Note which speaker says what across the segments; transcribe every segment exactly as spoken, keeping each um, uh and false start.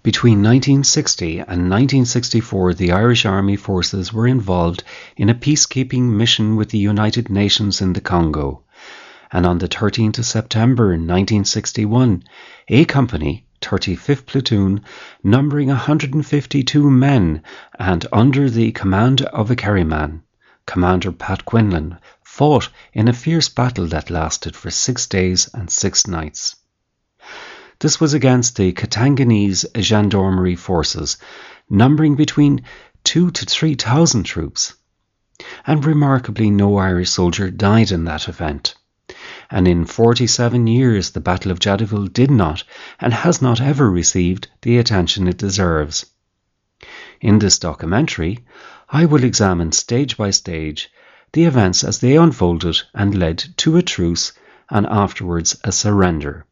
Speaker 1: Between nineteen sixty and nineteen sixty-four, the Irish Army forces were involved in a peacekeeping mission with the United Nations in the Congo. And on the thirteenth of September nineteen sixty-one, A Company, thirty-fifth Platoon, numbering one hundred fifty-two men and under the command of a Kerryman, Commander Pat Quinlan, fought in a fierce battle that lasted for six days and six nights. This was against the Katanganese Gendarmerie forces, numbering between two to three thousand troops. And remarkably, no Irish soldier died in that event. And in forty-seven years, the Battle of Jadiville did not and has not ever received the attention it deserves. In this documentary, I will examine stage by stage the events as they unfolded and led to a truce and afterwards a surrender.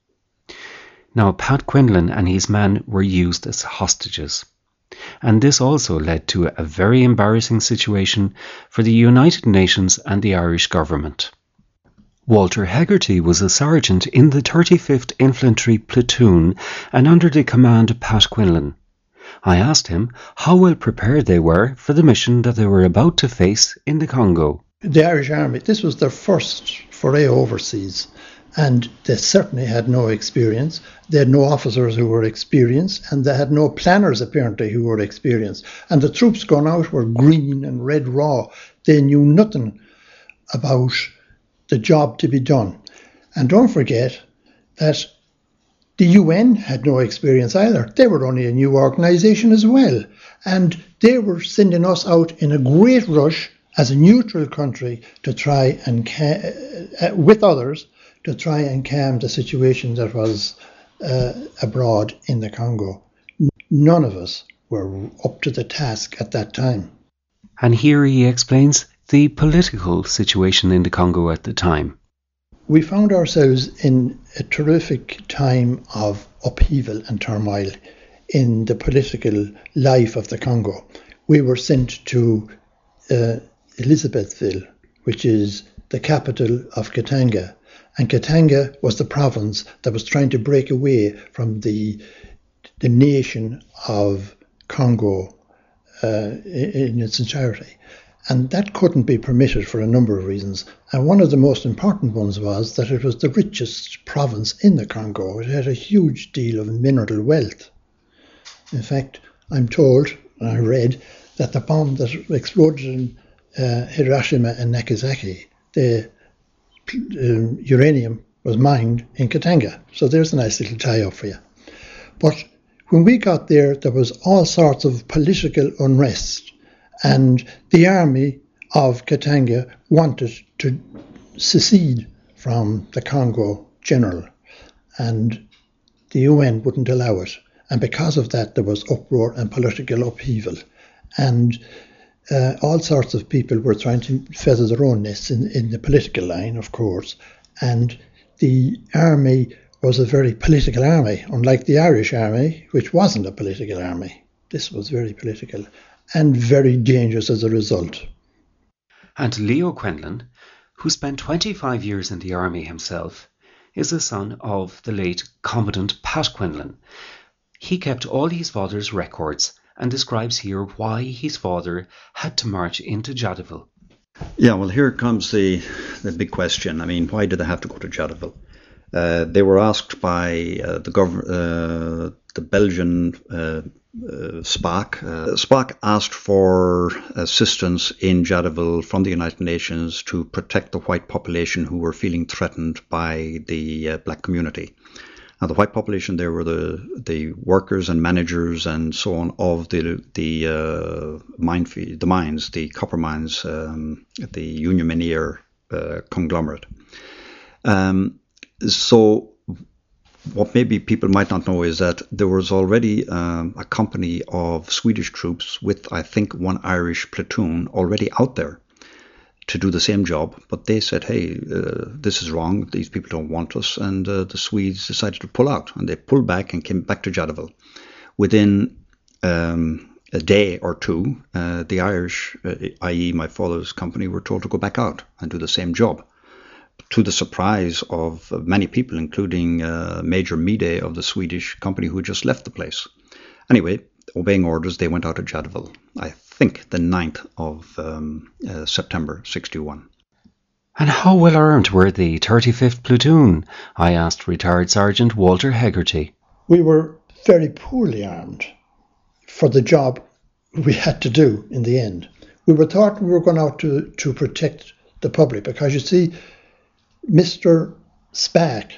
Speaker 1: Now, Pat Quinlan and his men were used as hostages, and this also led to a very embarrassing situation for the United Nations and the Irish government. Walter Hegarty was a sergeant in the thirty-fifth Infantry Platoon and under the command of Pat Quinlan. I asked him how well prepared they were for the mission that they were about to face in the Congo.
Speaker 2: The Irish Army, this was their first foray overseas, and they certainly had no experience. They had no officers who were experienced, and they had no planners apparently who were experienced. And the troops gone out were green and red raw. They knew nothing about the job to be done. And don't forget that the U N had no experience either. They were only a new organisation as well. And they were sending us out in a great rush as a neutral country to try and, uh, with others, to try and calm the situation that was uh, abroad in the Congo. None of us were up to the task at that time.
Speaker 1: And here he explains the political situation in the Congo at the time.
Speaker 2: We found ourselves in a terrific time of upheaval and turmoil in the political life of the Congo. We were sent to uh, Elizabethville, which is the capital of Katanga. And Katanga was the province that was trying to break away from the, the nation of Congo uh, in its entirety. And that couldn't be permitted for a number of reasons. And one of the most important ones was that it was the richest province in the Congo. It had a huge deal of mineral wealth. In fact, I'm told, and I read, that the bomb that exploded in uh, Hiroshima and Nagasaki, the um, uranium was mined in Katanga. So there's a nice little tie-up for you. But when we got there, there was all sorts of political unrest. And the army of Katanga wanted to secede from the Congo general, and the U N wouldn't allow it. And because of that, there was uproar and political upheaval. And uh, all sorts of people were trying to feather their own nests in, in the political line, of course. And the army was a very political army, unlike the Irish army, which wasn't a political army. This was very political and very dangerous as a result.
Speaker 1: And Leo Quinlan, who spent twenty-five years in the army himself, is the son of the late Commandant Pat Quinlan. He kept all his father's records and describes here why his father had to march into Jadiville.
Speaker 3: Yeah, well, here comes the, the big question. I mean, why did they have to go to Jadiville? Uh, they were asked by uh, the gov- uh, the Belgian uh, uh, SPAC. Uh, SPAC asked for assistance in Jadiville from the United Nations to protect the white population who were feeling threatened by the uh, black community. Now, the white population there were the the workers and managers and so on of the the uh, mine field, the mines, the copper mines, um, the Union Miniere uh, conglomerate. Um, so, what maybe people might not know is that there was already um, a company of Swedish troops with, I think, one Irish platoon already out there to do the same job, but they said, hey, uh, this is wrong, these people don't want us, and uh, the Swedes decided to pull out, and they pulled back and came back to Jadiville. Within um, a day or two, uh, the Irish, uh, that is my father's company, were told to go back out and do the same job, to the surprise of many people, including uh, Major Mide of the Swedish company who had just left the place. Anyway, obeying orders, they went out of Jadaville, I think the ninth of um, uh, September sixty-one.
Speaker 1: And how well armed were the thirty-fifth Platoon? I asked retired Sergeant Walter Hegarty.
Speaker 2: We were very poorly armed for the job we had to do in the end. We were thought we were going out to, to protect the public, because you see, Mister Spaak,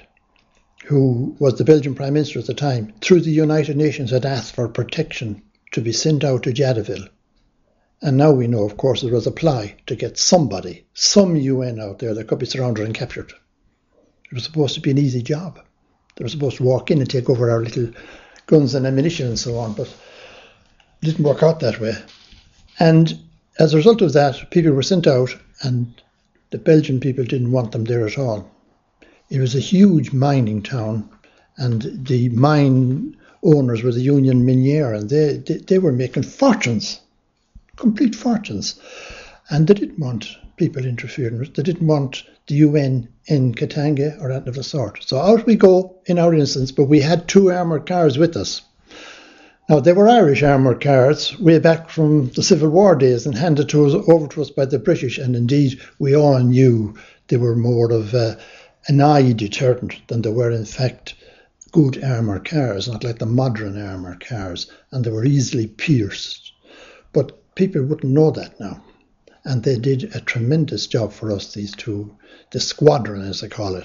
Speaker 2: who was the Belgian Prime Minister at the time, through the United Nations had asked for protection to be sent out to Jadaville. And now we know, of course, there was a ply to get somebody, some U N out there that could be surrounded and captured. It was supposed to be an easy job. They were supposed to walk in and take over our little guns and ammunition and so on, but it didn't work out that way. And as a result of that, people were sent out, and the Belgian people didn't want them there at all. It was a huge mining town, and the mine owners were the Union Minière, and they, they, they were making fortunes, complete fortunes. And they didn't want people interfering. They didn't want the U N in Katanga or anything of the sort. So out we go in our instance, but we had two armoured cars with us. Now, they were Irish armoured cars way back from the Civil War days and handed to us, over to us by the British, and indeed we all knew they were more of uh, an eye deterrent than they were in fact good armoured cars, not like the modern armoured cars, and they were easily pierced. But people wouldn't know that now, and they did a tremendous job for us, these two, the squadron as they call it,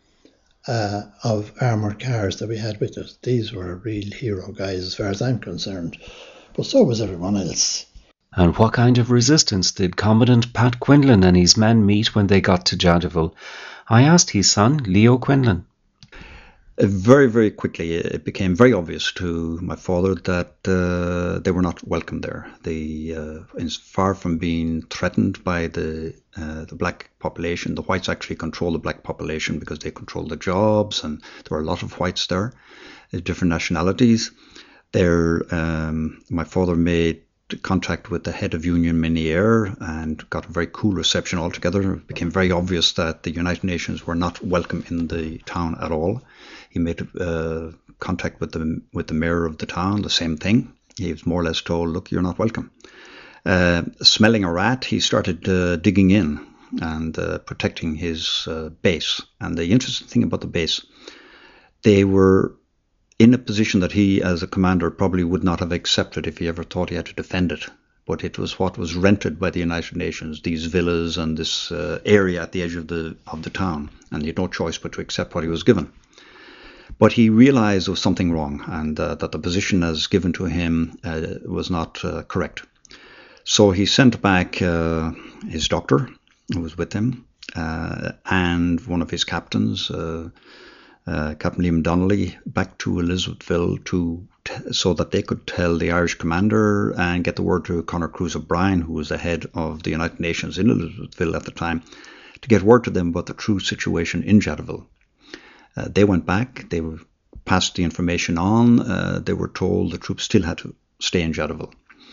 Speaker 2: uh, of armoured cars that we had with us. These were real hero guys as far as I'm concerned, but so was everyone else.
Speaker 1: And what kind of resistance did Commandant Pat Quinlan and his men meet when they got to Jadaville? I asked his son, Leo Quinlan.
Speaker 3: Uh, very, very quickly, it became very obvious to my father that uh, they were not welcome there. They, uh, is far from being threatened by the uh, the black population. The whites actually control the black population because they control the jobs, and there were a lot of whites there, uh, different nationalities. There, um, my father made contact with the head of Union Minière and got a very cool reception altogether. It became very obvious that the United Nations were not welcome in the town at all. He made uh, contact with the with the mayor of the town, the same thing. He was more or less told, look, you're not welcome. Uh, smelling a rat, he started uh, digging in and uh, protecting his uh, base. And the interesting thing about the base, they were in a position that he, as a commander, probably would not have accepted if he ever thought he had to defend it. But it was what was rented by the United Nations, these villas and this uh, area at the edge of the of the town. And he had no choice but to accept what he was given. But he realized there was something wrong, and uh, that the position as given to him uh, was not uh, correct. So he sent back uh, his doctor, who was with him, uh, and one of his captains, uh, uh, Captain Liam Donnelly, back to Elizabethville to t- so that they could tell the Irish commander and get the word to Conor Cruise O'Brien, who was the head of the United Nations in Elizabethville at the time, to get word to them about the true situation in Jadaville. Uh, they went back, they were passed the information on, uh, they were told the troops still had to stay in Jadaville.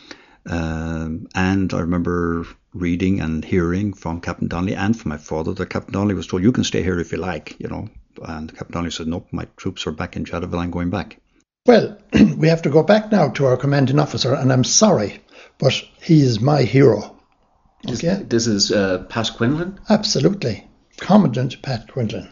Speaker 3: Um, and I remember reading and hearing from Captain Donnelly and from my father that Captain Donnelly was told, you can stay here if you like, you know. And Captain Donnelly said, nope, my troops are back in Jadaville, I'm going back.
Speaker 2: Well, we have to go back now to our commanding officer, and I'm sorry, but he is my hero. Okay?
Speaker 1: This is uh, Pat Quinlan?
Speaker 2: Absolutely. Commandant Pat Quinlan.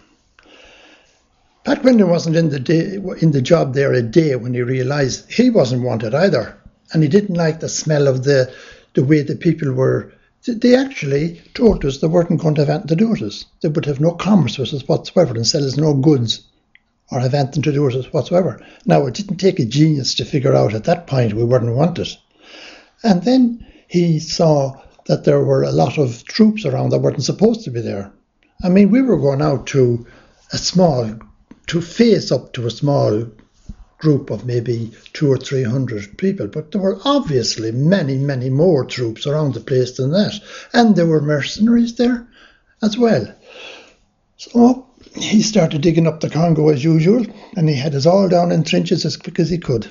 Speaker 2: Pat Quinlan wasn't in the day, in the job there a day when he realised he wasn't wanted either, and he didn't like the smell of the the way the people were. They actually told us they weren't going to have anything to do with us. They would have no commerce with us whatsoever and sell us no goods or have anything to do with us whatsoever. Now, it didn't take a genius to figure out at that point we weren't wanted. And then he saw that there were a lot of troops around that weren't supposed to be there. I mean, we were going out to a small to face up to a small group of maybe two or three hundred people, but there were obviously many, many more troops around the place than that, and there were mercenaries there as well. So he started digging up the Congo as usual, and he had us all down in trenches as quick as he could.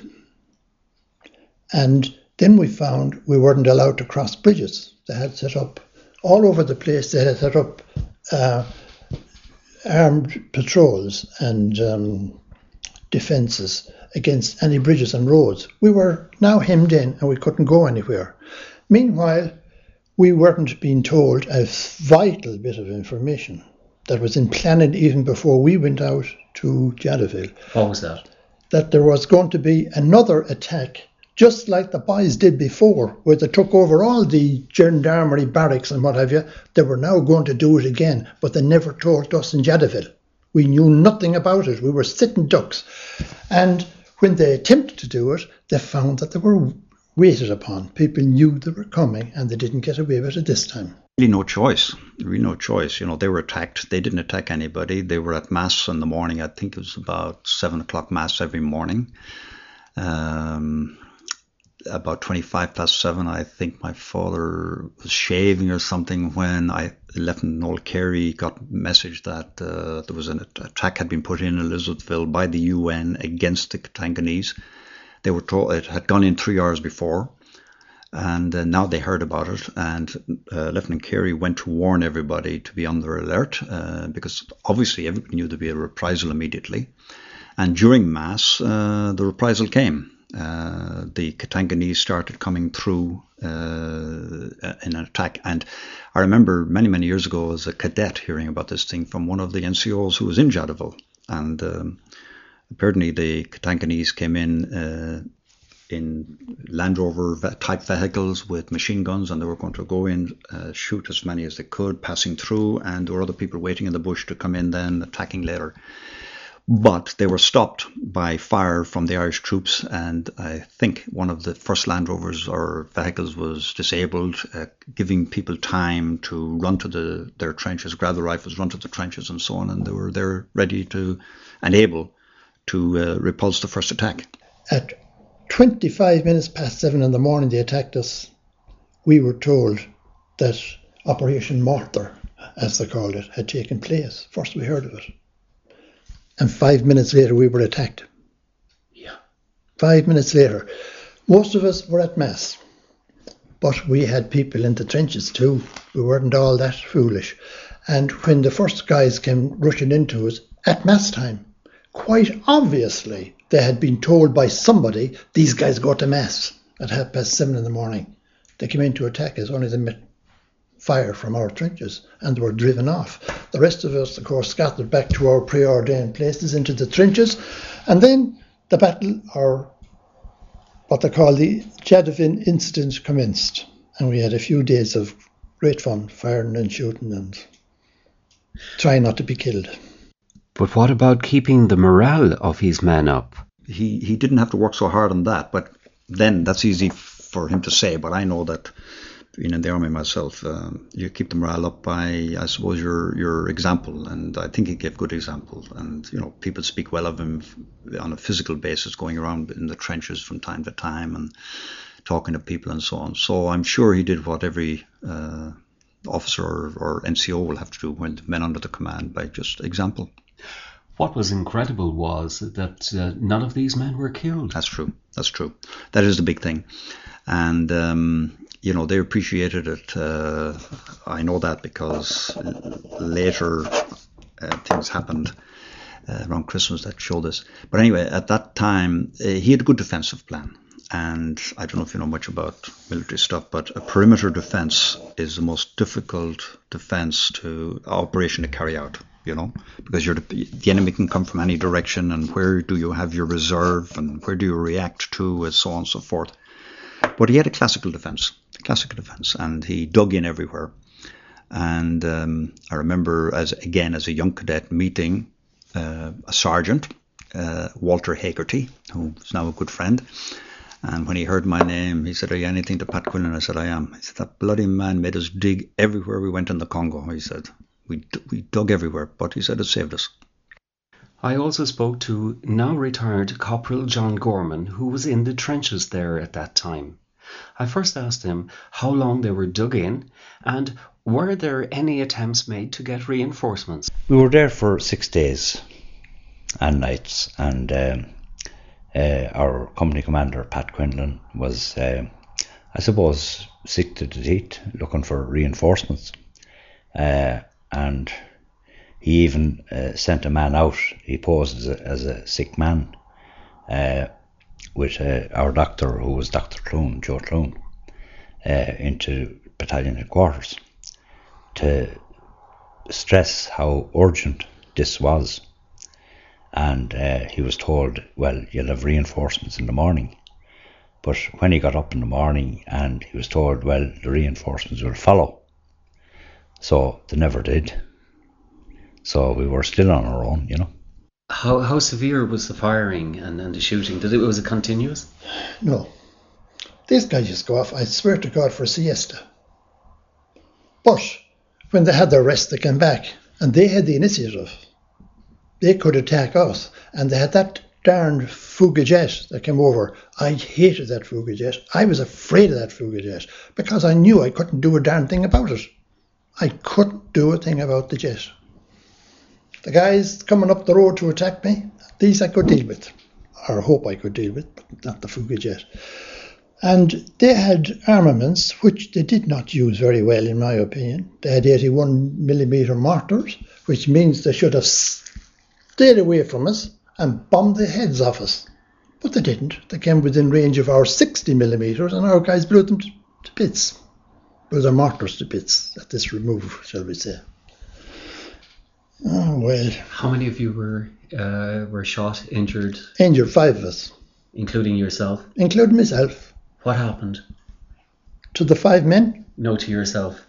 Speaker 2: And then we found we weren't allowed to cross bridges. They had set up all over the place. They had set up uh, armed patrols and um, defences against any bridges and roads. We were now hemmed in and we couldn't go anywhere. Meanwhile, we weren't being told a vital bit of information that was in planning even before we went out to Jadotville.
Speaker 1: What was that?
Speaker 2: That there was going to be another attack, just like the boys did before, where they took over all the gendarmerie barracks and what have you. They were now going to do it again, but they never told us in Jadotville. We knew nothing about it. We were sitting ducks. And when they attempted to do it, they found that they were waited upon. People knew they were coming and they didn't get away with it this time.
Speaker 3: Really no choice. Really no choice. You know, they were attacked. They didn't attack anybody. They were at Mass in the morning. I think it was about seven o'clock Mass every morning. Um, about twenty-five past seven, I think my father was shaving or something when I, Lieutenant Noel Carey got a message that uh, there was an attack had been put in Elizabethville by the U N against the Katanganese. They were told it had gone in three hours before, and uh, now they heard about it. And uh, Lieutenant Carey went to warn everybody to be on their alert uh, because obviously everybody knew there'd be a reprisal immediately. And during Mass, uh, the reprisal came. Uh, the Katanganese started coming through uh, in an attack. And I remember many, many years ago as a cadet hearing about this thing from one of the N C Os who was in Jadotville. And um, apparently the Katanganese came in uh, in Land Rover type vehicles with machine guns, and they were going to go in, uh, shoot as many as they could, passing through. And there were other people waiting in the bush to come in then, attacking later. But they were stopped by fire from the Irish troops, and I think one of the first Land Rovers or vehicles was disabled, uh, giving people time to run to the, their trenches, grab the rifles, run to the trenches and so on, and they were there ready to and able to uh, repulse the first attack.
Speaker 2: At twenty-five minutes past seven in the morning they attacked us. We were told that Operation Mortar, as they called it, had taken place. First we heard of it. And five minutes later, we were attacked.
Speaker 1: Yeah.
Speaker 2: Five minutes later. Most of us were at Mass. But we had people in the trenches too. We weren't all that foolish. And when the first guys came rushing into us at Mass time, quite obviously, they had been told by somebody, these guys go to Mass at half past seven in the morning. They came in to attack us, only they met fire from our trenches and were driven off. The rest of us, of course, scattered back to our preordained places into the trenches, and then the battle, or what they call the Jadotville incident, commenced, and we had a few days of great fun, firing and shooting and trying not to be killed.
Speaker 1: But what about keeping the morale of his men up?
Speaker 3: He he didn't have to work so hard on that, but then that's easy for him to say, but I know that being in the army myself, um, you keep the morale up by, I suppose, your your example, and I think he gave good example. And you know, people speak well of him on a physical basis, going around in the trenches from time to time and talking to people and so on. So I'm sure he did what every uh, officer or, or N C O will have to do when men under the command, by just example.
Speaker 1: What was incredible was that uh, none of these men were killed.
Speaker 3: That's true. That's true. That is the big thing, and. Um, You know, they appreciated it. Uh, I know that because later uh, things happened uh, around Christmas that showed this. But anyway, at that time, uh, he had a good defensive plan. And I don't know if you know much about military stuff, but a perimeter defense is the most difficult defense to operation to carry out, you know, because you're the, the enemy can come from any direction, and where do you have your reserve and where do you react to, and so on and so forth. But he had a classical defense. Classical defense, and he dug in everywhere. And um, I remember, as again as a young cadet, meeting uh, a sergeant, uh, Walter Hagerty, who is now a good friend. And when he heard my name, he said, "Are you anything to Pat Quinlan?" I said, "I am." He said, "That bloody man made us dig everywhere we went in the Congo." He said, "We we dug everywhere," but he said it saved us.
Speaker 1: I also spoke to now retired Corporal John Gorman, who was in the trenches there at that time. I first asked him how long they were dug in, and were there any attempts made to get reinforcements?
Speaker 4: We were there for six days and nights, and um, uh, our company commander, Pat Quinlan, was, uh, I suppose, sick to the teeth, looking for reinforcements. Uh, and he even uh, sent a man out. He posed as a, as a sick man uh, with uh, our doctor, who was Doctor Clune, Joe Clune, uh, into battalion headquarters to stress how urgent this was. And uh, he was told, well, you'll have reinforcements in the morning. But when he got up in the morning and he was told, well, the reinforcements will follow. So they never did. So we were still on our own, you know.
Speaker 1: How how severe was the firing and, and the shooting? Did it was it continuous?
Speaker 2: No. These guys used to go off, I swear to God, for a siesta. But when they had their rest, they came back and they had the initiative. They could attack us. And they had that darned Fugajet that came over. I hated that Fugajet. I was afraid of that Fugajet because I knew I couldn't do a darn thing about it. I couldn't do a thing about the jet. The guys coming up the road to attack me, these I could deal with, or hope I could deal with, but not the Fugajet. And they had armaments which they did not use very well, in my opinion. They had eighty-one millimeter mortars, which means they should have stayed away from us and bombed the heads off us. But they didn't. They came within range of our sixty millimeters, and our guys blew them to, to bits. Blew their mortars to bits at this remove, shall we say. Oh, well.
Speaker 1: How many of you were uh, were shot, injured?
Speaker 2: Injured, five of us.
Speaker 1: Including yourself?
Speaker 2: Including myself.
Speaker 1: What happened?
Speaker 2: To the five men?
Speaker 1: No, to yourself.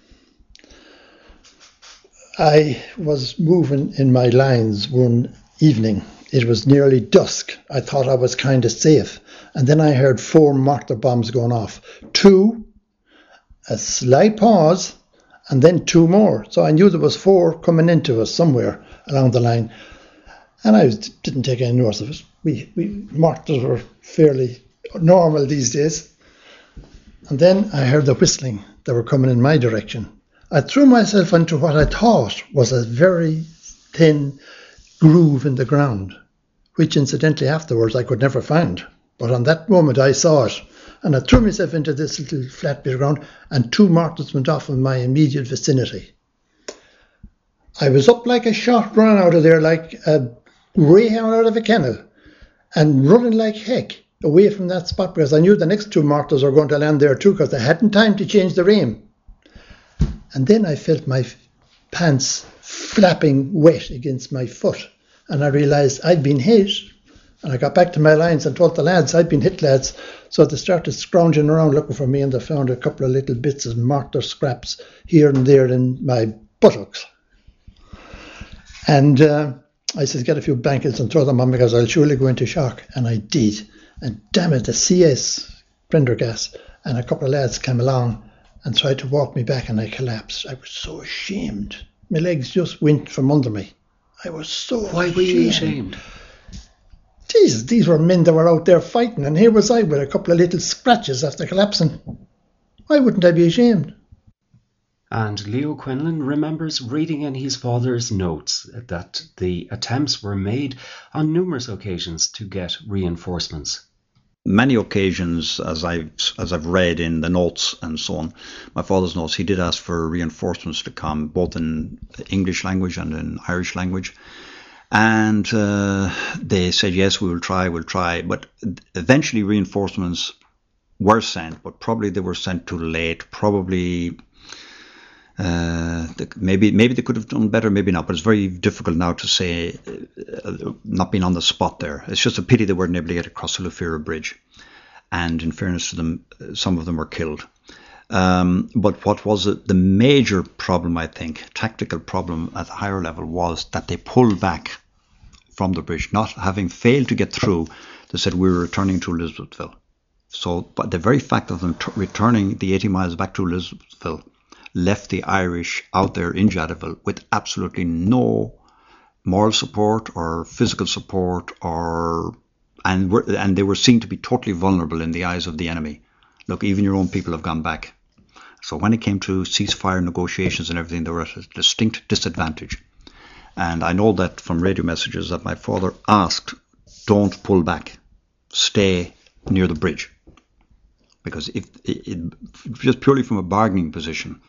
Speaker 2: I was moving in my lines one evening. It was nearly dusk. I thought I was kind of safe. And then I heard four mortar bombs going off. Two, a slight pause, and then two more. So I knew there was four coming into us somewhere along the line. And I didn't take any notice of it. We, we mortars were fairly normal these days. And then I heard the whistling. They were coming in my direction. I threw myself into what I thought was a very thin groove in the ground, which incidentally afterwards I could never find. But on that moment I saw it. And I threw myself into this little flat bit of ground, and two mortars went off in my immediate vicinity. I was up like a shot, running out of there like a greyhound out of a kennel, and running like heck away from that spot, because I knew the next two mortars were going to land there too, because they hadn't time to change the aim. And then I felt my pants flapping wet against my foot, and I realised I'd been hit. And I got back to my lines and told the lads I'd been hit, lads. So they started scrounging around looking for me, and they found a couple of little bits of mortar scraps here and there in my buttocks. And uh, I said, get a few blankets and throw them on, because I'll surely go into shock. And I did. And damn it, the C S, Prendergast, and a couple of lads came along and tried to walk me back, and I collapsed. I was so ashamed. My legs just went from under me. I was so
Speaker 1: Why were you ashamed?
Speaker 2: Jesus, these were men that were out there fighting, and here was I with a couple of little scratches after collapsing. Why wouldn't I be ashamed?
Speaker 1: And Leo Quinlan remembers reading in his father's notes that the attempts were made on numerous occasions to get reinforcements.
Speaker 3: Many occasions, as I've as I've read in the notes and so on, my father's notes, he did ask for reinforcements to come, both in English language and in Irish language. And uh, they said, yes, we will try, we'll try. But eventually reinforcements were sent, but probably they were sent too late. Probably uh, maybe maybe they could have done better, maybe not. But it's very difficult now to say, uh, not being on the spot there. It's just a pity they weren't able to get across the Lufira Bridge. And in fairness to them, some of them were killed. Um, but what was it, the major problem, I think, tactical problem at the higher level, was that they pulled back from the bridge, not having failed to get through. They said we were returning to Elizabethville. So, but the very fact of them t- returning the eighty miles back to Elizabethville left the Irish out there in Jadaville with absolutely no moral support or physical support, or and were, and they were seen to be totally vulnerable in the eyes of the enemy. Look, even your own people have gone back. So when it came to ceasefire negotiations and everything, they were at a distinct disadvantage. And I know that from radio messages that my father asked, don't pull back, stay near the bridge. Because if it, it, just purely from a bargaining position,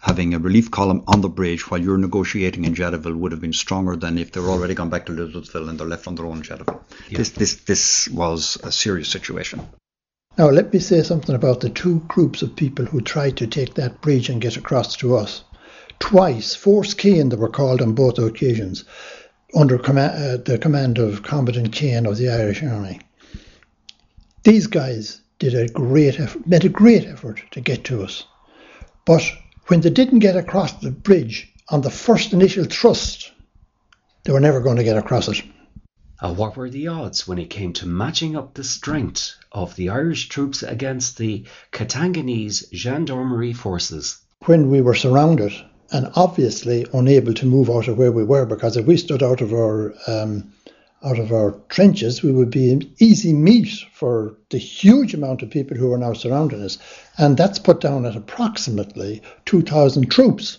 Speaker 3: having a relief column on the bridge while you're negotiating in Jadaville would have been stronger than if they were already gone back to Elizabethville and they're left on their own in Jadaville. Yeah. This, this, this was a serious situation.
Speaker 2: Now, let me say something about the two groups of people who tried to take that bridge and get across to us. Twice, Force Kane, they were called on both occasions, under com- uh, the command of Commandant Kane of the Irish Army. These guys did a great effort, made a great effort to get to us. But when they didn't get across the bridge on the first initial thrust, they were never going to get across it.
Speaker 1: Uh, what were the odds when it came to matching up the strength of the Irish troops against the Katanganese gendarmerie forces?
Speaker 2: When we were surrounded and obviously unable to move out of where we were, because if we stood out of our um, out of our trenches, we would be an easy meat for the huge amount of people who are now surrounding us. And that's put down at approximately two thousand troops.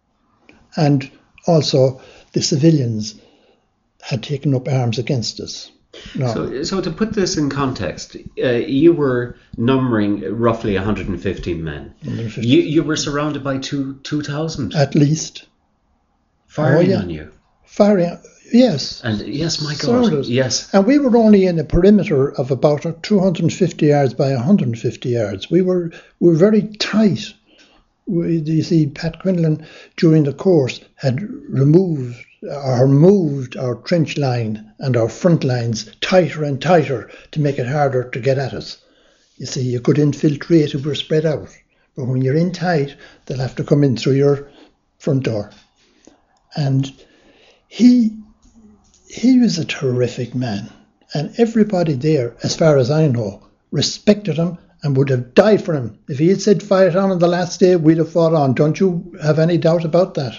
Speaker 2: And also the civilians had taken up arms against us. No.
Speaker 1: So, so to put this in context, uh, you were numbering roughly one hundred fifteen men.
Speaker 2: one hundred fifty.
Speaker 1: You, you were surrounded by two, 2,000?
Speaker 2: At least.
Speaker 1: Firing
Speaker 2: oh, yeah.
Speaker 1: on you?
Speaker 2: Firing, yes.
Speaker 1: And yes, my God,
Speaker 2: Sorted.
Speaker 1: yes.
Speaker 2: And we were only in a perimeter of about two hundred fifty yards by one hundred fifty yards. We were, we were very tight. We, you see, Pat Quinlan, during the course, had removed or moved our trench line and our front lines tighter and tighter to make it harder to get at us. You see, you could infiltrate if we're spread out. But when you're in tight, they'll have to come in through your front door. And he he was a terrific man. And everybody there, as far as I know, respected him and would have died for him. If he had said fight on on the last day, we'd have fought on. Don't you have any doubt about that?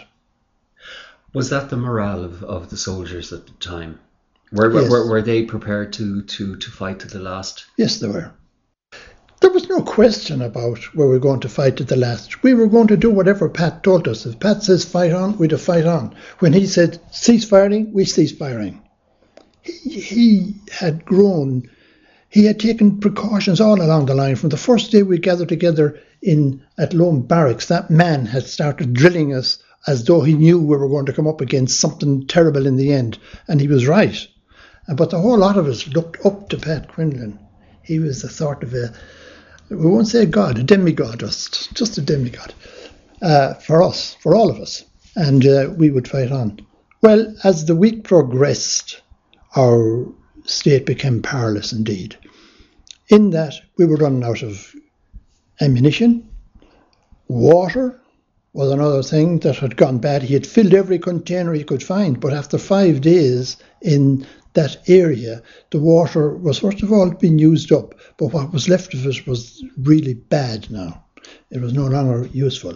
Speaker 1: Was that the morale of, of the soldiers at the time? Were,
Speaker 2: Yes.
Speaker 1: were, were they prepared to, to, to fight to the last?
Speaker 2: Yes, they were. There was no question about where we were going to fight to the last. We were going to do whatever Pat told us. If Pat says fight on, we'd have fight on. When he said cease firing, we cease firing. He, he had grown, he had taken precautions all along the line. From the first day we gathered together in at Lone Barracks, that man had started drilling us as though he knew we were going to come up against something terrible in the end. And he was right. But the whole lot of us looked up to Pat Quinlan. He was a sort of a, we won't say a god, a demigod, just, just a demigod, uh, for us, for all of us. And uh, we would fight on. Well, as the week progressed, our state became perilous indeed. In that we were running out of ammunition. Water was another thing that had gone bad. He had filled every container he could find, but after five days in that area, the water was first of all being used up, but what was left of it was really bad now. It was no longer useful.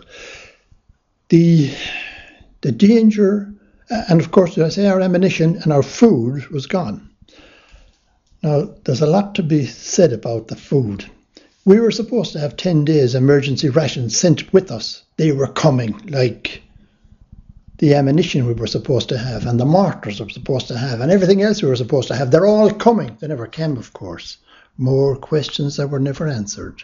Speaker 2: The the danger, and of course, as I say, our ammunition and our food was gone. Now, there's a lot to be said about the food. We were supposed to have ten days emergency rations sent with us. They were coming, like the ammunition we were supposed to have, and the mortars we were supposed to have, and everything else we were supposed to have. They're all coming. They never came, of course. More questions that were never answered.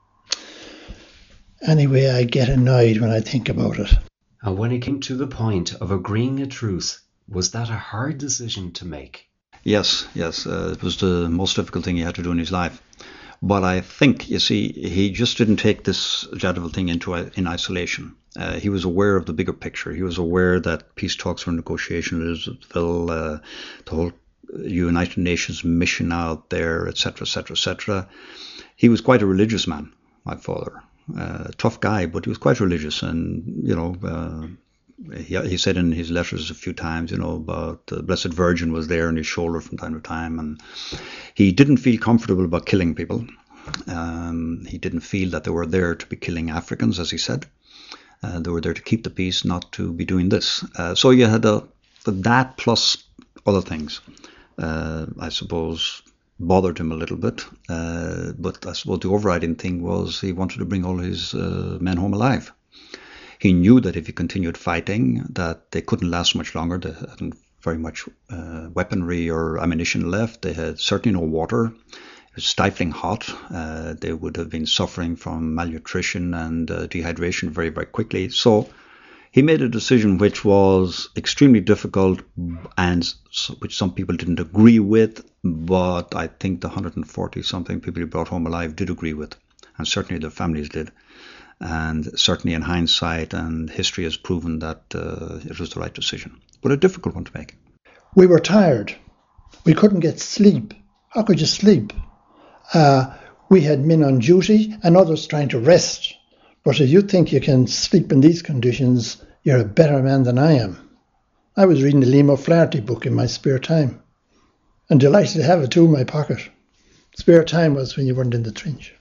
Speaker 2: Anyway, I get annoyed when I think about it.
Speaker 1: And when it came to the point of agreeing a truce, was that a hard decision to make?
Speaker 3: Yes, yes. Uh, it was the most difficult thing he had to do in his life. But I think, you see, he just didn't take this Jadaville thing into in isolation. Uh, he was aware of the bigger picture. He was aware that peace talks were in negotiation in Elizabethville, uh, the whole United Nations mission out there, et cetera, et cetera, et cetera. He was quite a religious man, my father. Uh, tough guy, but he was quite religious. And, you know, uh, he, he said in his letters a few times, you know, about the Blessed Virgin was there on his shoulder from time to time. And he didn't feel comfortable about killing people. Um, he didn't feel that they were there to be killing Africans, as he said. Uh, they were there to keep the peace, not to be doing this. Uh, so you had the, the, that plus other things, uh, I suppose, bothered him a little bit. Uh, but I suppose the overriding thing was he wanted to bring all his uh, men home alive. He knew that if he continued fighting, that they couldn't last much longer. They hadn't very much uh, weaponry or ammunition left. They had certainly no water. It was stifling hot. Uh, they would have been suffering from malnutrition and uh, dehydration very, very quickly. So he made a decision which was extremely difficult and which some people didn't agree with, but I think the one hundred forty something people he brought home alive did agree with, and certainly their families did. And certainly in hindsight, and history has proven that uh, it was the right decision, but a difficult one to make.
Speaker 2: We were tired. We couldn't get sleep. How could you sleep? Uh, we had men on duty and others trying to rest. But if you think you can sleep in these conditions, you're a better man than I am. I was reading the Liam O'Flaherty book in my spare time, and delighted to have it too in my pocket. Spare time was when you weren't in the trench.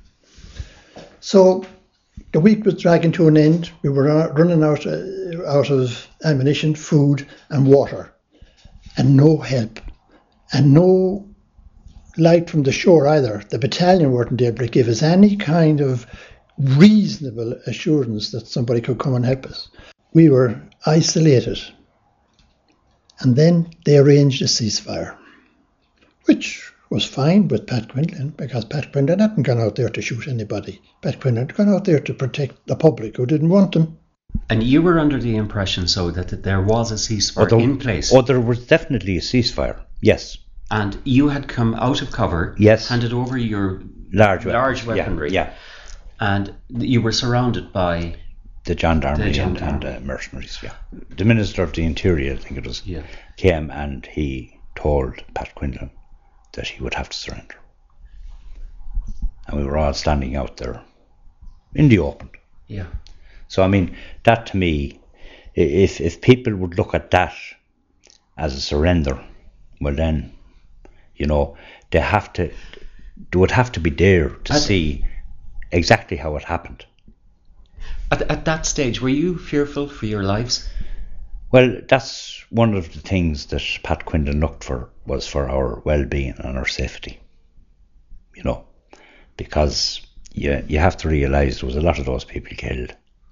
Speaker 2: So the week was dragging to an end. We were running out, uh, out of ammunition, food and water, and no help, and no light from the shore either. The battalion weren't able to give us any kind of reasonable assurance that somebody could come and help us. We were isolated. And then they arranged a ceasefire, which was fine with Pat Quinlan, because Pat Quinlan hadn't gone out there to shoot anybody. Pat Quinlan had gone out there to protect the public who didn't want him.
Speaker 1: And you were under the impression, so that, that there was a ceasefire
Speaker 4: oh, there,
Speaker 1: in place.
Speaker 4: Oh, there was definitely a ceasefire, yes.
Speaker 1: And you had come out of cover,
Speaker 4: yes,
Speaker 1: handed over your
Speaker 4: large,
Speaker 1: large weaponry,
Speaker 4: yeah, yeah.
Speaker 1: And you were surrounded by
Speaker 4: the gendarmerie,
Speaker 1: the gendarmerie.
Speaker 4: and, and uh, mercenaries. Yeah, the Minister of the Interior, I think it was,
Speaker 1: yeah.
Speaker 4: came and he told Pat Quinlan that he would have to surrender, and we were all standing out there in the open.
Speaker 1: Yeah.
Speaker 4: So I mean, that to me, if if people would look at that as a surrender, well then, you know, they have to, they would have to be there to at see exactly how it happened.
Speaker 1: At, at that stage, were you fearful for your lives?
Speaker 4: Well, that's one of the things that Pat Quinlan looked for, was for our well-being and our safety. You know, because you, you have to realise there was a lot of those people killed,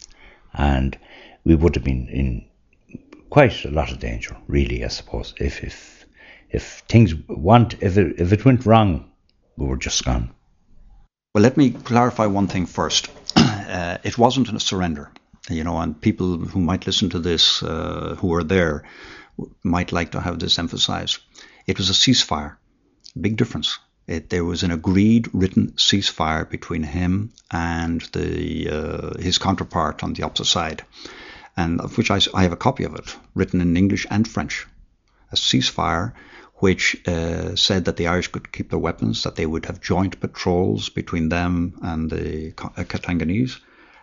Speaker 4: and we would have been in quite a lot of danger, really, I suppose, if if if things went, if it, if it went wrong, we were just gone.
Speaker 3: Well, let me clarify one thing first. Uh, it wasn't a surrender, you know, and people who might listen to this, uh, who are there, might like to have this emphasized. It was a ceasefire. Big difference. It, there was an agreed written ceasefire between him and the uh, his counterpart on the opposite side, and of which I, I have a copy of it, written in English and French. A ceasefire which uh, said that the Irish could keep their weapons, that they would have joint patrols between them and the Katanganese,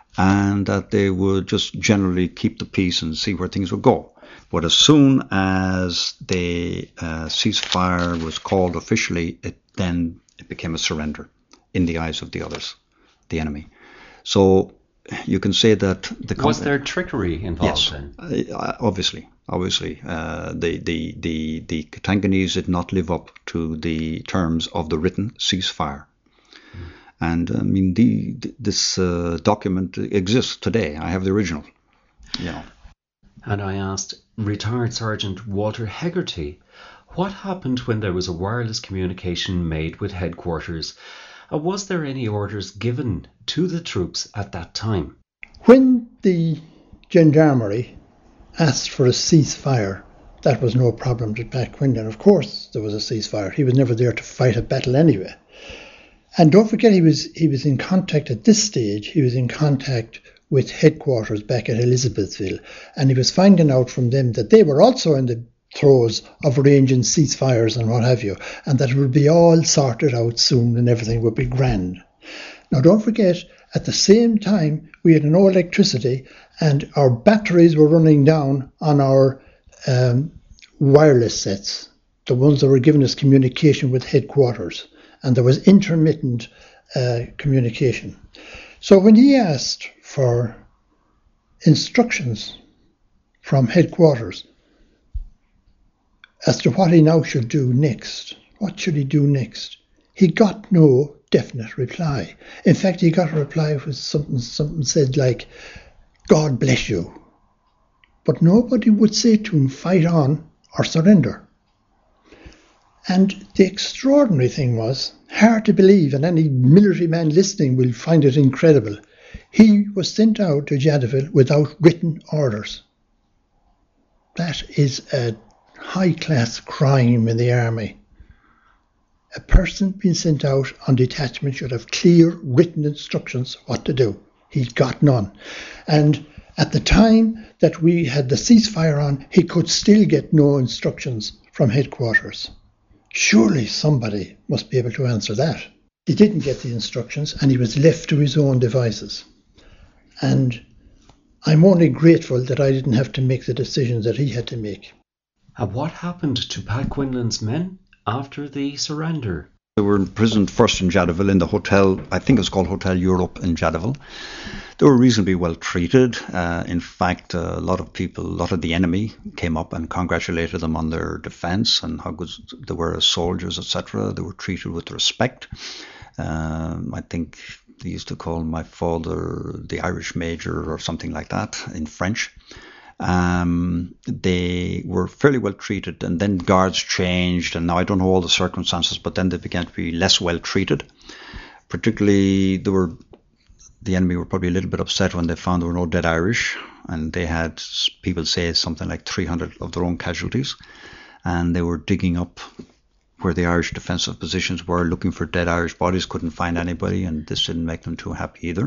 Speaker 3: and that they would just generally keep the peace and see where things would go. But as soon as the uh, ceasefire was called officially, it then it became a surrender in the eyes of the others, the enemy. So you can say that the
Speaker 1: was there trickery involved?
Speaker 3: Yes,
Speaker 1: then?
Speaker 3: Uh, obviously, obviously, uh, the the the the Katanganese did not live up to the terms of the written ceasefire, mm. and I mean the, the this uh, document exists today. I have the original, you know.
Speaker 1: And I asked retired Sergeant Walter Hegarty, what happened when there was a wireless communication made with headquarters? Uh, was there any orders given to the troops at that time?
Speaker 2: When the gendarmerie asked for a ceasefire, that was no problem to Pat Quinlan. Of course there was a ceasefire. He was never there to fight a battle anyway. And don't forget, he was he was in contact at this stage, he was in contact with headquarters back at Elizabethville, and he was finding out from them that they were also in the throes of arranging ceasefires and what have you, and that it would be all sorted out soon and everything would be grand. Now don't forget, at the same time we had no electricity and our batteries were running down on our um, wireless sets, the ones that were giving us communication with headquarters, and there was intermittent uh, communication. So when he asked for instructions from headquarters as to what he now should do next, what should he do next, he got no definite reply. In fact, he got a reply with something, something said like, God bless you. But nobody would say to him, fight on or surrender. And the extraordinary thing was, hard to believe, and any military man listening will find it incredible. He was sent out to Jadotville without written orders. That is a high-class crime in the army. A person being sent out on detachment should have clear written instructions what to do. He got none. And at the time that we had the ceasefire on, he could still get no instructions from headquarters. Surely somebody must be able to answer that. He didn't get the instructions and he was left to his own devices. And I'm only grateful that I didn't have to make the decisions that he had to make.
Speaker 1: And what happened to Pat Quinlan's men after the surrender?
Speaker 3: They were imprisoned first in Jadotville in the hotel, I think it was called Hotel Europe in Jadotville. They were reasonably well treated. Uh, in fact, uh, a lot of people, a lot of the enemy came up and congratulated them on their defence and how good they were as soldiers, et cetera. They were treated with respect. Um, I think they used to call my father the Irish Major or something like that in French. Um, they were fairly well treated, and then guards changed, and now I don't know all the circumstances, but then they began to be less well treated. Particularly, they were, the enemy were probably a little bit upset when they found there were no dead Irish, and they had, people say, something like three hundred of their own casualties, and they were digging up where the Irish defensive positions were, looking for dead Irish bodies, couldn't find anybody, and this didn't make them too happy either.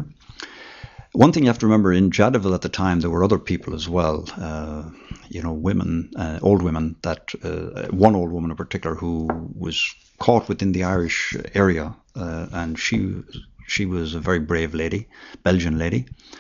Speaker 3: One thing you have to remember, in Jadotville at the time, there were other people as well, uh, you know, women, uh, old women, that uh, one old woman in particular who was caught within the Irish area, uh, and she she was a very brave lady, Belgian lady,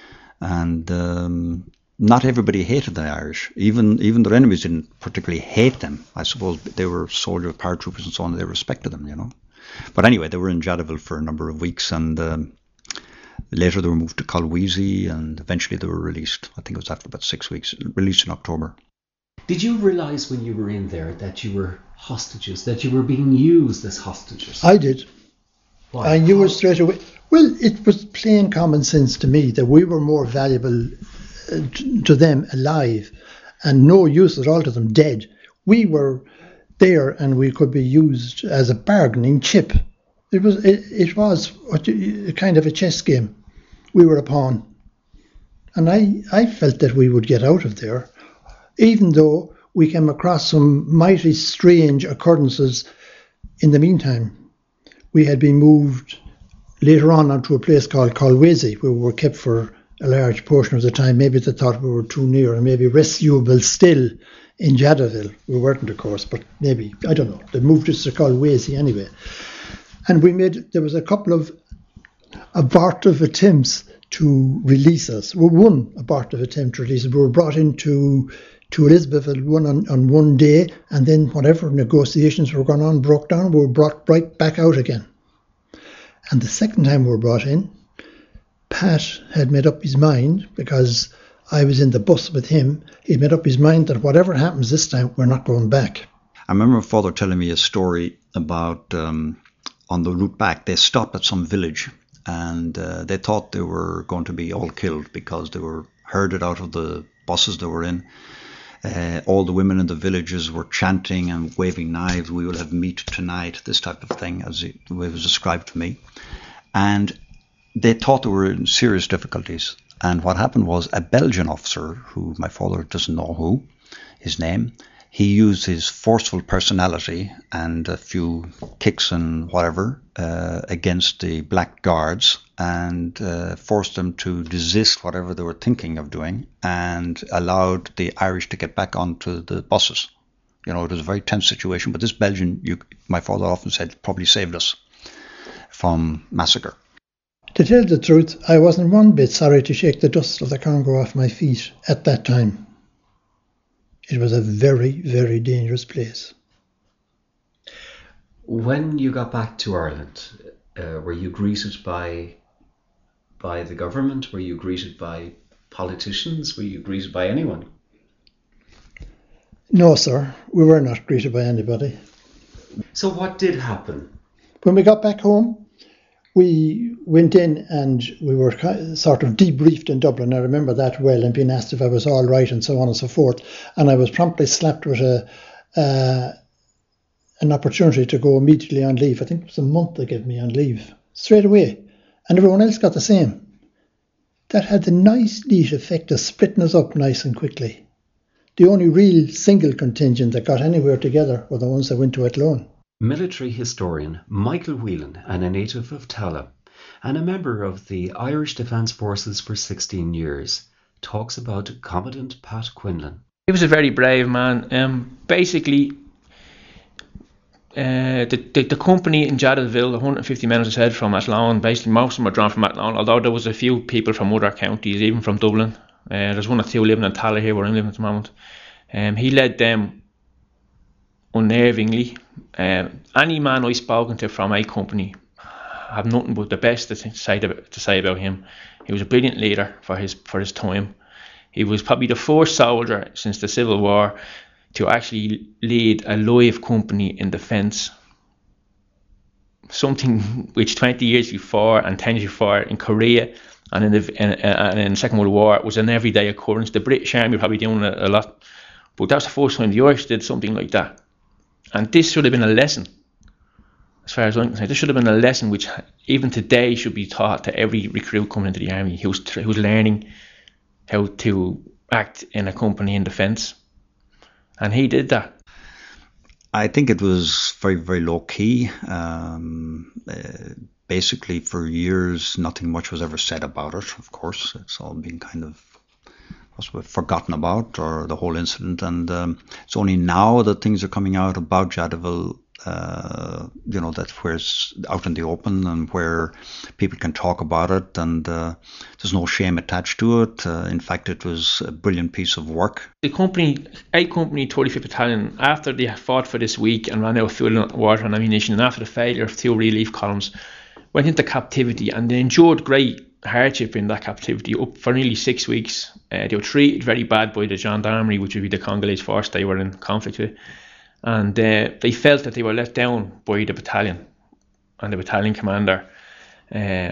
Speaker 3: and um, not everybody hated the Irish. Even even their enemies didn't particularly hate them. I suppose they were soldiers, paratroopers and so on, and they respected them, you know. But anyway, they were in Jadotville for a number of weeks, and um, later they were moved to Colwezi, and eventually they were released. I think it was after about six weeks, released in October.
Speaker 1: Did you realise when you were in there that you were hostages, that you were being used as hostages?
Speaker 2: I did.
Speaker 1: Why?
Speaker 2: I knew it straight away. Well, it was plain common sense to me that we were more valuable uh, to them alive and no use at all to them dead. We were there and we could be used as a bargaining chip. It was it, it was a kind of a chess game. We were a pawn. And I, I felt that we would get out of there, even though we came across some mighty strange occurrences in the meantime. We had been moved later on onto a place called Colwezi, where we were kept for a large portion of the time. Maybe they thought we were too near, and maybe rescuable still in Jadotville. We weren't, of course, but maybe, I don't know. They moved us to Colwezi anyway. And we made, there was a couple of abortive attempts to release us. Well, one abortive attempt to release us. We were brought into to Elizabethville one on, on one day, and then whatever negotiations were going on broke down, we were brought right back out again. And the second time we were brought in, Pat had made up his mind, because I was in the bus with him, he'd made up his mind that whatever happens this time, we're not going back.
Speaker 3: I remember my father telling me a story about um, on the route back, they stopped at some village, and uh, they thought they were going to be all killed because they were herded out of the buses they were in. Uh, all the women in the villages were chanting and waving knives, "We will have meat tonight," this type of thing, as it, it was described to me. And they thought they were in serious difficulties. And what happened was a Belgian officer, who my father doesn't know who, his name, he used his forceful personality and a few kicks and whatever uh, against the black guards, and uh, forced them to desist whatever they were thinking of doing, and allowed the Irish to get back onto the buses. You know, it was a very tense situation, but this Belgian, you, my father often said, probably saved us from massacre.
Speaker 2: To tell the truth, I wasn't one bit sorry to shake the dust of the Congo off my feet at that time. It was a very, very dangerous place.
Speaker 1: When you got back to Ireland, uh, were you greeted by by the government? Were you greeted by politicians? Were you greeted by anyone?
Speaker 2: No, sir. We were not greeted by anybody.
Speaker 1: So what did happen?
Speaker 2: When we got back home, we went in and we were sort of debriefed in Dublin. I remember that well, and being asked if I was all right and so on and so forth. And I was promptly slapped with a, uh, an opportunity to go immediately on leave. I think it was a month they gave me on leave, straight away. And everyone else got the same. That had the nice, neat effect of splitting us up nice and quickly. The only real single contingent that got anywhere together were the ones that went to Athlone.
Speaker 1: Military historian Michael Whelan, and a native of Tallaght, and a member of the Irish Defence Forces for sixteen years, talks about Commandant Pat Quinlan.
Speaker 5: He was a very brave man. Um, basically, uh, the, the the company in Jadalville, one hundred fifty men, as I said, from Athlone. Basically, most of them were drawn from Athlone, although there was a few people from other counties, even from Dublin. Uh, there's one or two living in Tallaght here where I'm living at the moment. Um, he led them unnervingly. Um, any man I've spoken to from a company have nothing but the best to say to say about him. He was a brilliant leader for his for his time. He was probably the first soldier since the Civil War to actually lead a live company in defence. Something which twenty years before and ten years before in Korea and in the and, and in the Second World War was an everyday occurrence. The British Army were probably doing it a lot, but that was the first time the Irish did something like that. And this should have been a lesson, as far as I'm concerned. This should have been a lesson which even today should be taught to every recruit coming into the army who's who's learning how to act in a company in defence. And he did that.
Speaker 3: I think it was very, very low key. Um, uh, basically, for years, nothing much was ever said about it. Of course, it's all been kind of forgotten about, or the whole incident. And um, it's only now that things are coming out about Jadalville, uh, you know, that where it's out in the open and where people can talk about it, and uh, there's no shame attached to it. Uh, in fact, it was a brilliant piece of work.
Speaker 5: The company, a company, thirty-fifth Battalion, after they fought for this week and ran out of fuel, water and ammunition, and after the failure of two relief columns, went into captivity, and they endured great hardship in that captivity up for nearly six weeks. Uh, they were treated very bad by the gendarmerie, which would be the Congolese force they were in conflict with, and uh, they felt that they were let down by the battalion and the battalion commander. Uh,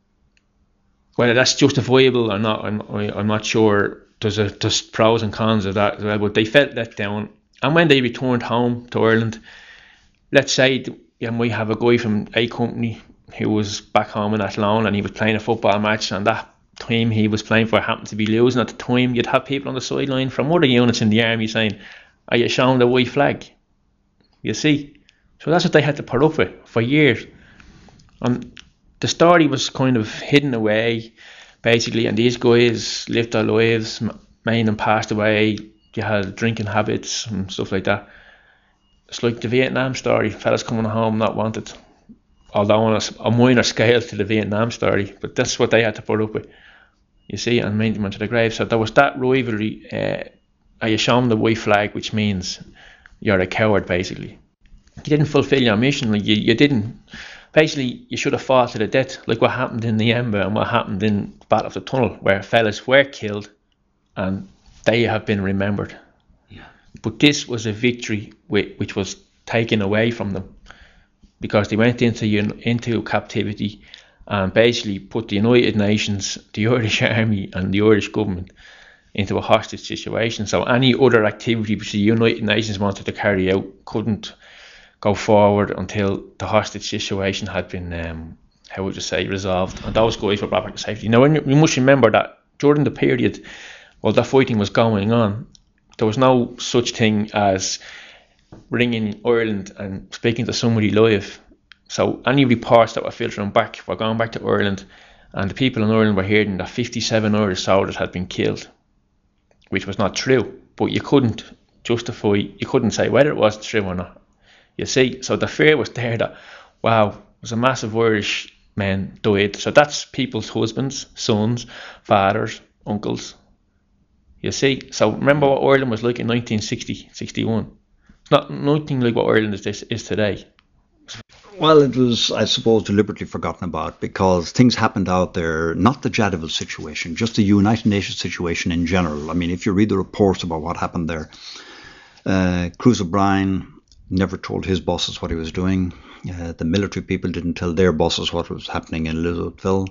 Speaker 5: whether that's justifiable or not, I'm, I'm not sure. There's a there's pros and cons of that as well, but they felt let down. And when they returned home to Ireland, let's say yeah, we have a guy from A Company who was back home in Athlone, and he was playing a football match, and that team he was playing for happened to be losing at the time. You'd have people on the sideline from other units in the army saying, "Are you showing the white flag?" You see, so that's what they had to put up with for years. And the story was kind of hidden away, basically, and these guys lived their lives. Many of them passed away. You had drinking habits and stuff like that. It's like the Vietnam story, fellas coming home not wanted. Although on a, a minor scale to the Vietnam story, but that's what they had to put up with, you see, and maintain them to the grave. So there was that rivalry. Uh, are you showing the white flag, which means you're a coward, basically. You didn't fulfill your mission. Like you, you didn't. Basically, you should have fought to the death, like what happened in the Ember and what happened in the Battle of the Tunnel, where fellas were killed, and they have been remembered. Yeah. But this was a victory which was taken away from them, because they went into into captivity and basically put the United Nations, the Irish Army and the Irish government into a hostage situation. So any other activity which the United Nations wanted to carry out couldn't go forward until the hostage situation had been, um, how would you say, resolved. And those guys were brought back to safety. Now, you must remember that during the period while that fighting was going on, there was no such thing as ringing Ireland and speaking to somebody live. So any reports that were filtering back were going back to Ireland, and the people in Ireland were hearing that fifty-seven Irish soldiers had been killed, which was not true. But you couldn't justify, you couldn't say whether it was true or not. You see, so the fear was there that, wow, there's a massive Irish men died. So that's people's husbands, sons, fathers, uncles. You see, so remember what Ireland was like in nineteen sixty, sixty-one. Not nothing like what Ireland is, this, is today.
Speaker 3: Well, it was, I suppose, deliberately forgotten about, because things happened out there, not the Jadalville situation, just the United Nations situation in general. I mean, if you read the reports about what happened there, uh, Cruz O'Brien never told his bosses what he was doing. Uh, the military people didn't tell their bosses what was happening in Elizabethville.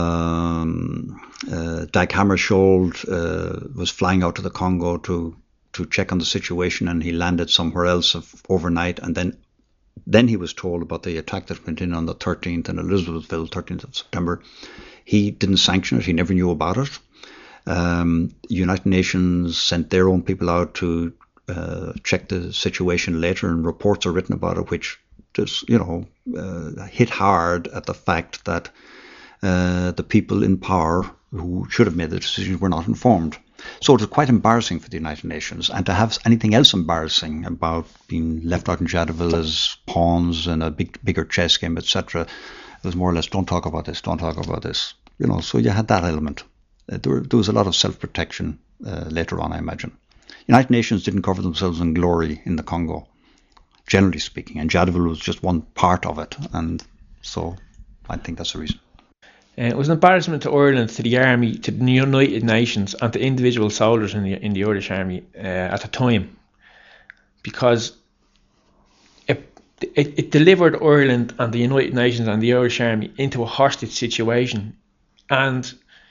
Speaker 3: Um, uh, Dag Hammarskjöld uh, was flying out to the Congo to to check on the situation, and he landed somewhere else of, overnight, and then then he was told about the attack that went in on the thirteenth in Elizabethville, thirteenth of September. He didn't sanction it. He never knew about it. Um, United Nations sent their own people out to uh, check the situation later, and reports are written about it which just, you know, uh, hit hard at the fact that uh, the people in power who should have made the decision were not informed. So it was quite embarrassing for the United Nations, and to have anything else embarrassing about being left out in Jadaville as pawns in a big, bigger chess game, et cetera, it was more or less, don't talk about this, don't talk about this. You know, so you had that element. Uh, there, there was a lot of self-protection uh, later on, I imagine. United Nations didn't cover themselves in glory in the Congo, generally speaking, and Jadaville was just one part of it, and so I think that's the reason.
Speaker 5: Uh, it was an embarrassment to Ireland, to the army, to the United Nations, and to individual soldiers in the in the Irish army uh, at the time, because it, it it delivered Ireland and the United Nations and the Irish army into a hostage situation, and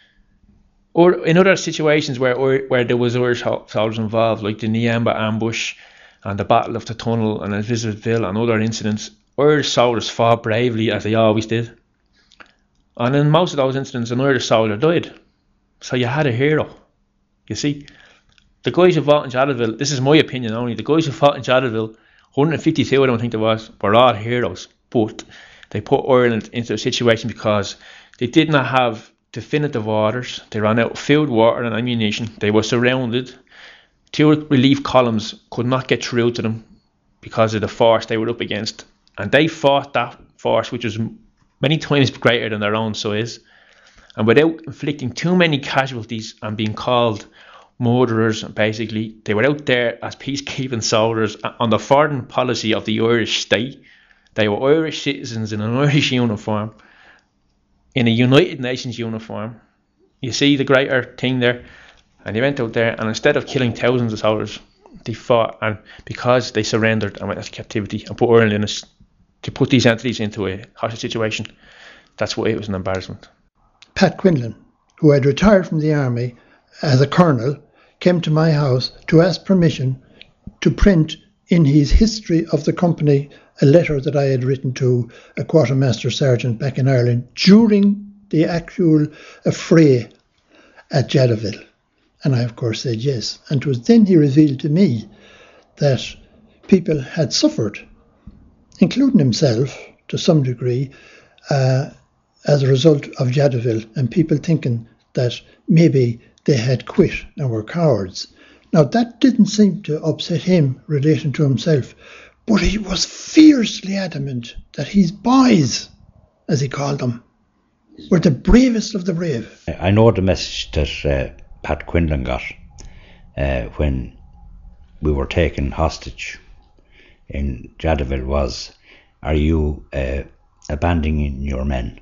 Speaker 5: or in other situations where where there was Irish soldiers involved, like the Niamba ambush and the Battle of the Tunnel and Elizabethville and other incidents, Irish soldiers fought bravely, as they always did. And in most of those incidents, an Irish soldier died. So you had a hero. You see, the guys who fought in Jadaville, this is my opinion only, the guys who fought in Jadaville, one hundred fifty-two I don't think there was, were all heroes. But they put Ireland into a situation because they did not have definitive orders. They ran out of food, water and ammunition. They were surrounded. Two relief columns could not get through to them because of the force they were up against. And they fought that force, which was many times greater than their own size, and without inflicting too many casualties and being called murderers. Basically, they were out there as peacekeeping soldiers on the foreign policy of the Irish state. They were Irish citizens in an Irish uniform, in a United Nations uniform. You see the greater thing there? And they went out there, and instead of killing thousands of soldiers, they fought, and because they surrendered and went into captivity and put Ireland in a to put these entities into a hostage situation, that's why it was an embarrassment.
Speaker 2: Pat Quinlan, who had retired from the army as a colonel, came to my house to ask permission to print in his history of the company a letter that I had written to a quartermaster sergeant back in Ireland during the actual affray at Jadaville. And I, of course, said yes. And it was then he revealed to me that people had suffered, including himself to some degree, uh, as a result of Jadaville, and people thinking that maybe they had quit and were cowards. Now, that didn't seem to upset him relating to himself, but he was fiercely adamant that his boys, as he called them, were the bravest of the brave.
Speaker 4: I know the message that uh, Pat Quinlan got uh, when we were taken hostage in Jadaville was, are you uh, abandoning your men?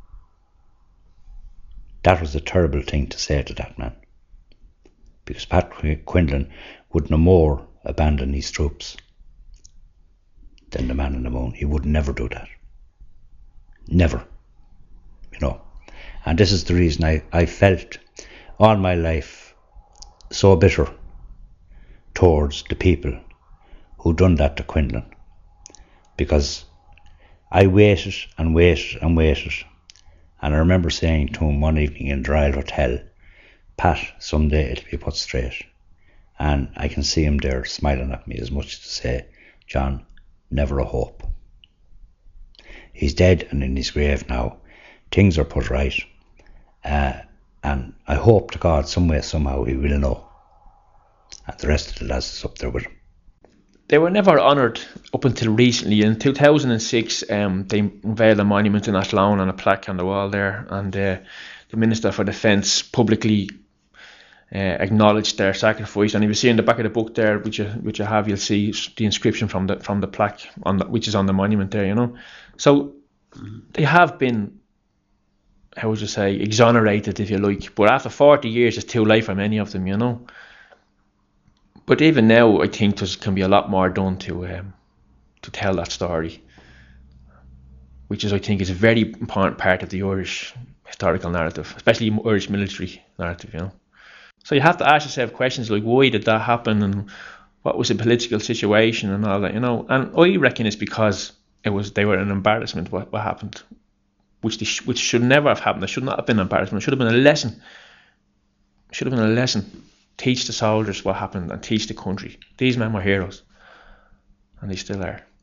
Speaker 4: That was a terrible thing to say to that man, because Pat Quinlan would no more abandon his troops than the man in the moon. He would never do that. Never. You know. And this is the reason I, I felt all my life so bitter towards the people who done that to Quinlan, because I waited and waited and waited, and I remember saying to him one evening in the Royal Hotel, Pat, someday it'll be put straight. And I can see him there smiling at me as much as to say, John, never a hope. He's dead and in his grave now. Things are put right. Uh, and I hope to God some way, somehow he will know. And the rest of the lads is up there with him.
Speaker 5: They were never honoured up until recently. In two thousand six, um, they unveiled a monument in Athlone and a plaque on the wall there, and uh, the Minister for Defence publicly uh, acknowledged their sacrifice. And if you see in the back of the book there, which you, which you have, you'll see the inscription from the from the plaque on the, which is on the monument there. You know, so they have been, how would you say, exonerated, if you like. But after forty years, it's too late for many of them. You know. But even now, I think there can be a lot more done to um, to tell that story, which is, I think, is a very important part of the Irish historical narrative, especially Irish military narrative, you know. So you have to ask yourself questions like, why did that happen, and what was the political situation and all that, you know? And I reckon it's because it was they were an embarrassment what, what happened, which they sh- which should never have happened. It should not have been an embarrassment. It should have been a lesson. It should have been a lesson. Teach the soldiers what happened and teach the country. These men were heroes, and they still are.